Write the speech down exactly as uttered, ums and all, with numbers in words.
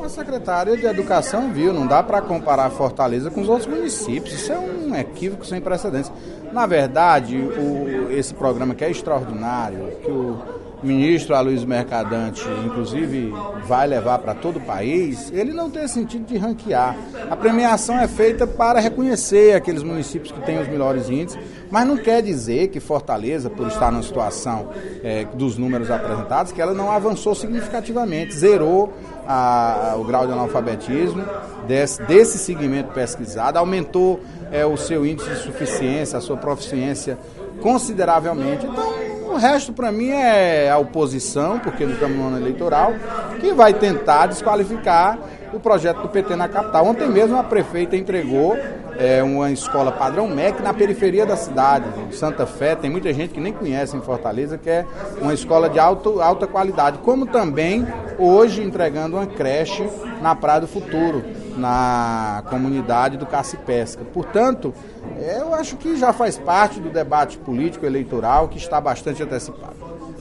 A secretária de Educação viu, não dá para comparar Fortaleza com os outros municípios, isso é um equívoco sem precedentes. Na verdade, o, esse programa que é extraordinário, que o ministro Aloysio Mercadante, inclusive, vai levar para todo o país, ele não tem sentido de ranquear. A premiação é feita para reconhecer aqueles municípios que têm os melhores índices, mas não quer dizer que Fortaleza, por estar numa situação é, dos números apresentados, que ela não avançou significativamente, zerou a, a, o grau de analfabetismo desse, desse segmento pesquisado, aumentou é, o seu índice de suficiência, a sua proficiência consideravelmente. Então, o resto, para mim, é a oposição, porque nós estamos no ano eleitoral, que vai tentar desqualificar o projeto do P T na capital. Ontem mesmo a prefeita entregou é, uma escola padrão M E C na periferia da cidade, em Santa Fé. Tem muita gente que nem conhece em Fortaleza, que é uma escola de alto, alta qualidade. Como também, hoje, entregando uma creche na Praia do Futuro, na comunidade do Caça-Pesca. Portanto, eu acho que já faz parte do debate político eleitoral que está bastante antecipado.